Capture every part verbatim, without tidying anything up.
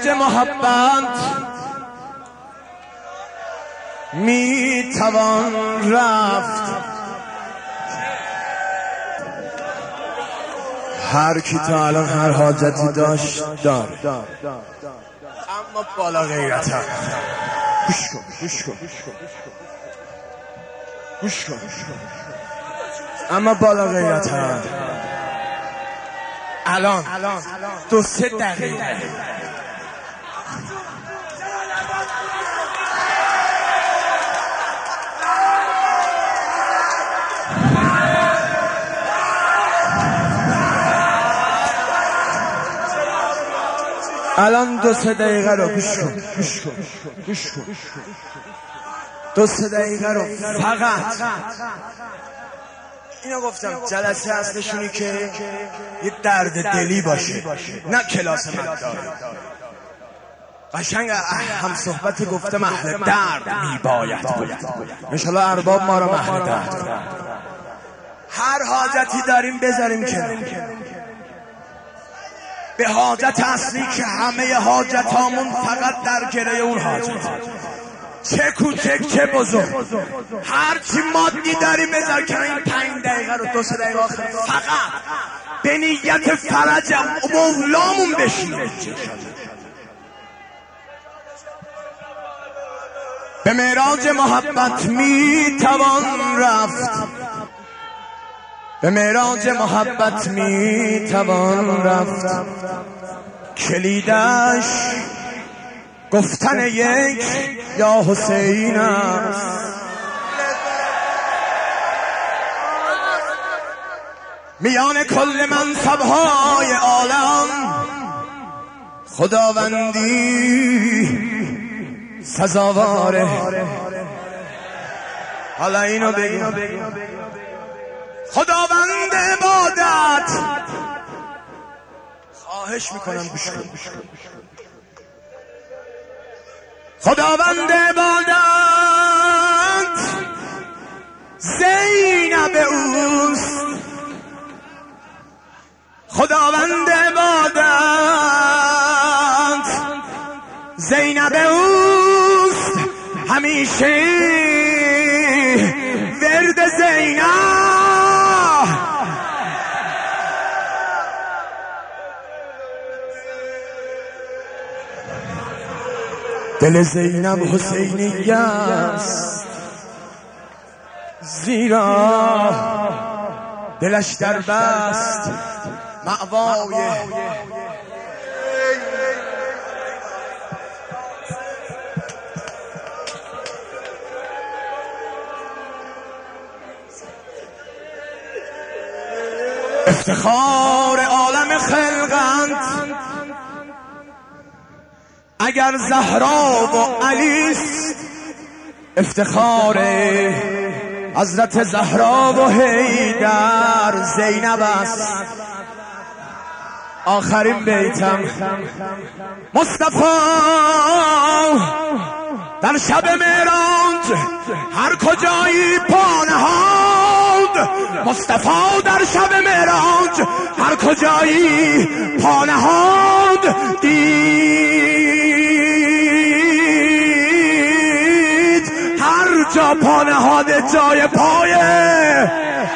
معراج محبت می توان رفت. هر کی تا الان هر حاجتی داشت داره، اما بالا غیرت هم. گوش کن گوش کن گوش کن اما بالا غیرت هم. الان دو سه دقیقه الان دو سه دقیقه رو گوش کن گوش کن گوش کن دو سه دقیقه رو فقط اینو گفتم جلسه اصلشونی که یه درد دلی باشه، نه کلاس من داره. قشنگ هم صحبت گفتم اهل درد میباید بود. انشالله ارباب ما رو اهل درد کنه. هر حاجتی داریم بذاریم کنار به حاجت اصلی که همه حاجتامون فقط در گره اون حاجت، چه کوچک چه بزرگ، هر چی مادی داریم بذار کنار. این پنج دقیقه رو دو سه دقیقه آخر فقط به نیت فرج مولامون بشینیم. به معراج محبت می توان رفت، به معراج محبت می توان رفت. کلیدش گفتن یک یا حسین است. میان کل منصب‌های عالم خداوندی سزاواره. حالا اینو بگو خداوند عبادت، خواهش میکنم گوش کن، خداوند عبادت زینب اوست، خداوند عبادت زینب اوست. همیشه ورد زینب دل زینب حسینی است، زیرا دلش در بست مأوای افتخار عالم خلقند. اگر زهرا و علیست افتخار حضرت زهرا و حیدر زینب است. آخرین بیتم مصطفی در شب معراج هر کجایی پا نهاد، مصطفی در شب معراج هر کجایی پا نهاد. دید هر جا پا نهاد جای پایه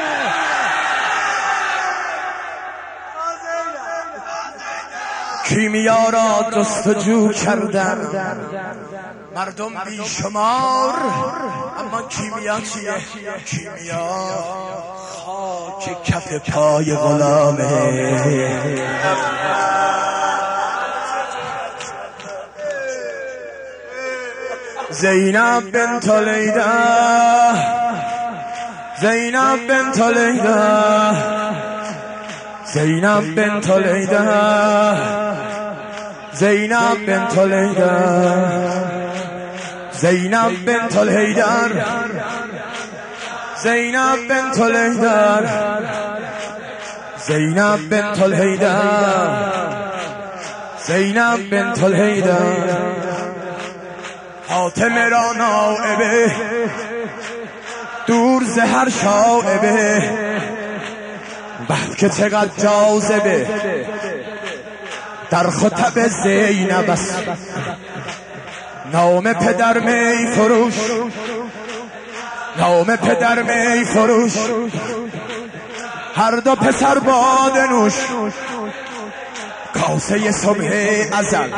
کیمیا را جستجو کردن مردم بیشمار، اما کیمیا چیه؟ کیمیا خاک کف پای غلامه. زینب بنت لیده، زینب بنت لیده، زینب بنت لیده، زینب بنت لیده، زینب بنت الحیدر، زینب بنت الحیدر، زینب بنت الحیدر، زینب بنت الحیدر. فاطمه را نائبه دور ز هر شائبه، بحث که چقدر جاذبه در خطب زینب است نام پدر می فروش، نام پدر می فروش، هر دو پسر باده نوش، کاسه صبح ازل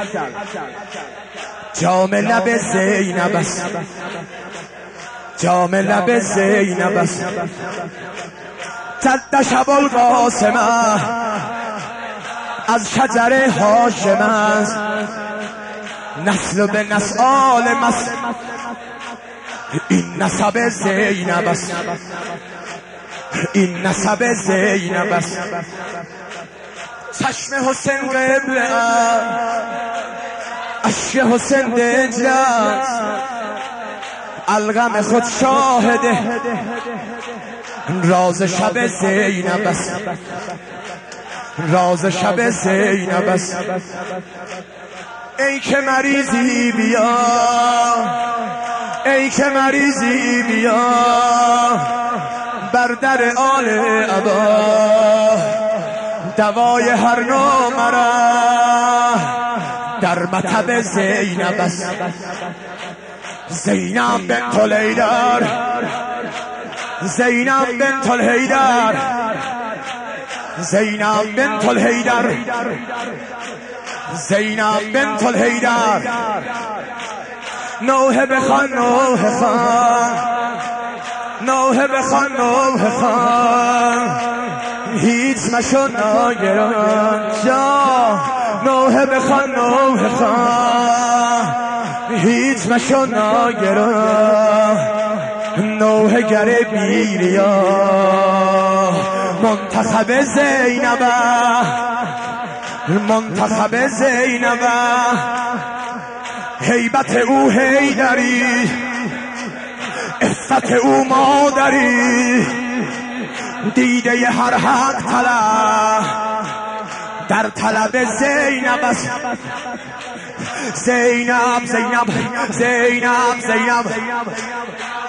جام لب زینب است، جام لب زینب است. جد شب القاسمه از شجر هاشم است، نسل به نسال مست، این نسب زینب است، این نسب زینب است. چشم حسین قبله اشک حسین دجله است، الغم خود شاهده راز شب زینب است، راز شب زینب است. ای که مریضی بیا، ای که مریضی بیا، بر در آل ابا دوای هر نوع مرض در مطب زینب است. زینب بنت الحیدر، زینب بنت الحیدر، زینب بنت الحیدر، زینب بنت الحیدر. نوحه بخوان، نوحه خان، نوحه بخوان، نوحه خان، هیچ مشو ناگران جا. نوحه بخوان، نوحه خان، هیچ مشو ناگران. نوحه گر بیریا منتخب زینب، منتخب زینب. هیبت او حیدری، عفت او مادری، دیده هر حق طلب در طلب زینب است. زینب زینب زینب زینب